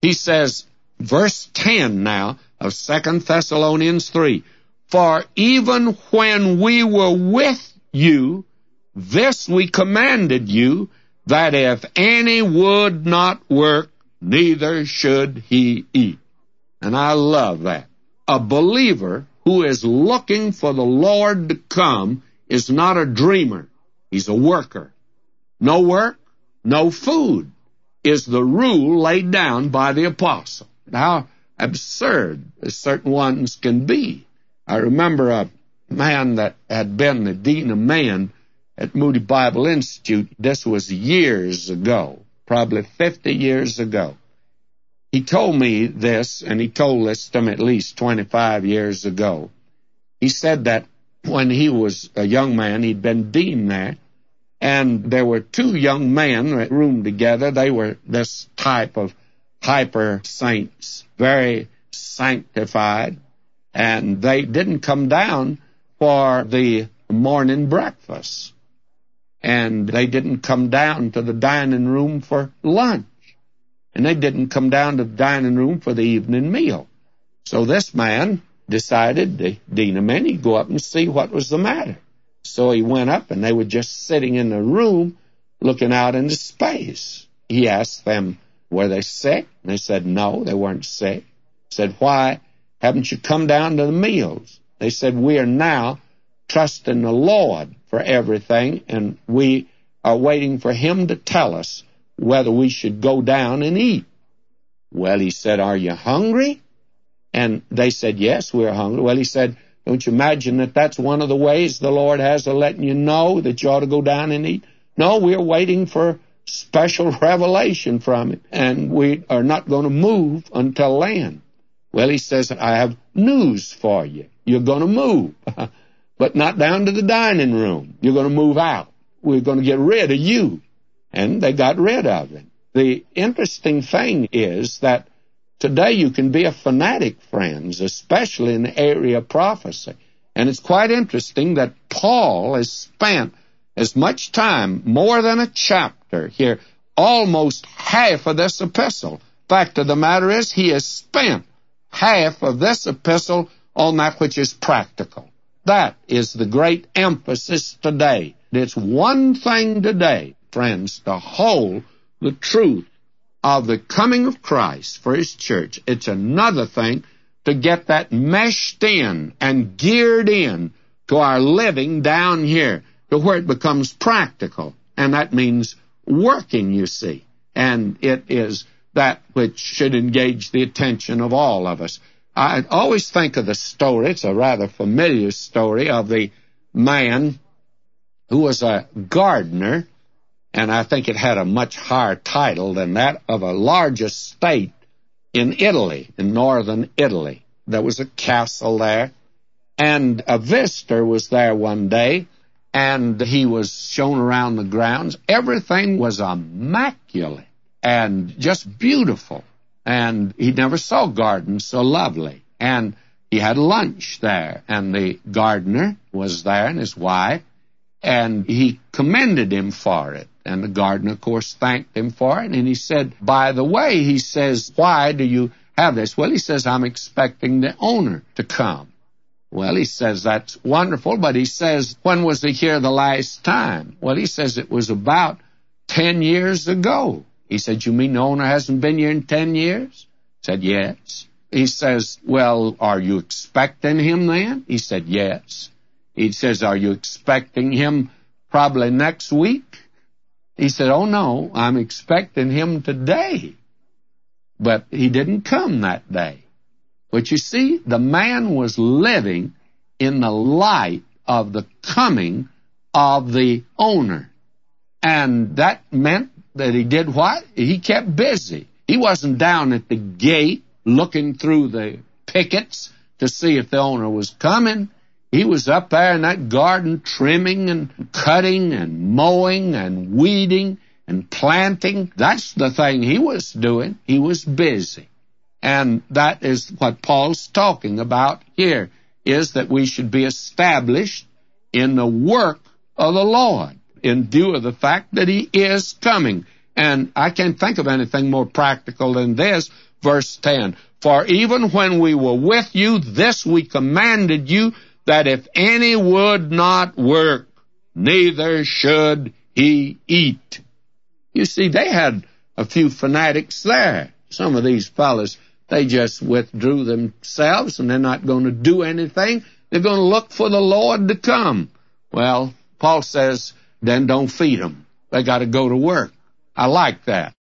He says, verse 10 now of 2 Thessalonians 3, for even when we were with you, this we commanded you, that if any would not work, neither should he eat. And I love that. A believer who is looking for the Lord to come is not a dreamer. He's a worker. No work, no food is the rule laid down by the apostle. How absurd certain ones can be. I remember a man that had been the dean of men at Moody Bible Institute. This was years ago, probably 50 years ago. He told me this, and he told this to me at least 25 years ago. He said that when he was a young man, he'd been dean there, and there were two young men that roomed together. They were this type of hyper saints, very sanctified, and they didn't come down for the morning breakfast, and they didn't come down to the dining room for lunch, and they didn't come down to the dining room for the evening meal. So this man decided, the dean of men, he'd go up and see what was the matter. So he went up, and they were just sitting in the room looking out into space. He asked them, were they sick? And they said, no, they weren't sick. He said, why haven't you come down to the meals? They said, we are now trusting the Lord for everything, and we are waiting for him to tell us whether we should go down and eat. Well, he said, are you hungry? And they said, yes, we're hungry. Well, he said, don't you imagine that that's one of the ways the Lord has of letting you know that you ought to go down and eat? No, we're waiting for special revelation from him, and we are not going to move until then. Well, he says, I have news for you. You're going to move, but not down to the dining room. You're going to move out. We're going to get rid of you. And they got rid of him. The interesting thing is that today you can be a fanatic, friends, especially in the area of prophecy. And it's quite interesting that Paul has spent as much time, more than a chapter here, almost half of this epistle. Fact of the matter is, he has spent half of this epistle on that which is practical. That is the great emphasis today. It's one thing today, friends, to hold the truth of the coming of Christ for his church. It's another thing to get that meshed in and geared in to our living down here, to where it becomes practical. And that means working, you see. And it is that which should engage the attention of all of us. I always think of the story, it's a rather familiar story, of the man who was a gardener, and I think it had a much higher title than that, of a large estate in Italy, in northern Italy. There was a castle there, and a visitor was there one day, and he was shown around the grounds. Everything was immaculate and just beautiful, and he never saw gardens so lovely. And he had lunch there, and the gardener was there and his wife, and he commended him for it. And the gardener, of course, thanked him for it. And he said, by the way, he says, why do you have this? Well, he says, I'm expecting the owner to come. Well, he says, that's wonderful. But he says, when was he here the last time? Well, he says, it was about 10 years ago. He said, you mean the owner hasn't been here in 10 years? He said, yes. He says, well, are you expecting him then? He said, yes. He says, are you expecting him probably next week? He said, oh, no, I'm expecting him today. But he didn't come that day. But you see, the man was living in the light of the coming of the owner. And that meant that he did what? He kept busy. He wasn't down at the gate looking through the pickets to see if the owner was coming. He was up there in that garden trimming and cutting and mowing and weeding and planting. That's the thing he was doing. He was busy. And that is what Paul's talking about here, is that we should be established in the work of the Lord in view of the fact that he is coming. And I can't think of anything more practical than this. Verse 10, for even when we were with you, this we commanded you, that if any would not work, neither should he eat. You see, they had a few fanatics there. Some of these fellas, they just withdrew themselves, and they're not going to do anything. They're going to look for the Lord to come. Well, Paul says, then don't feed them. They got to go to work. I like that.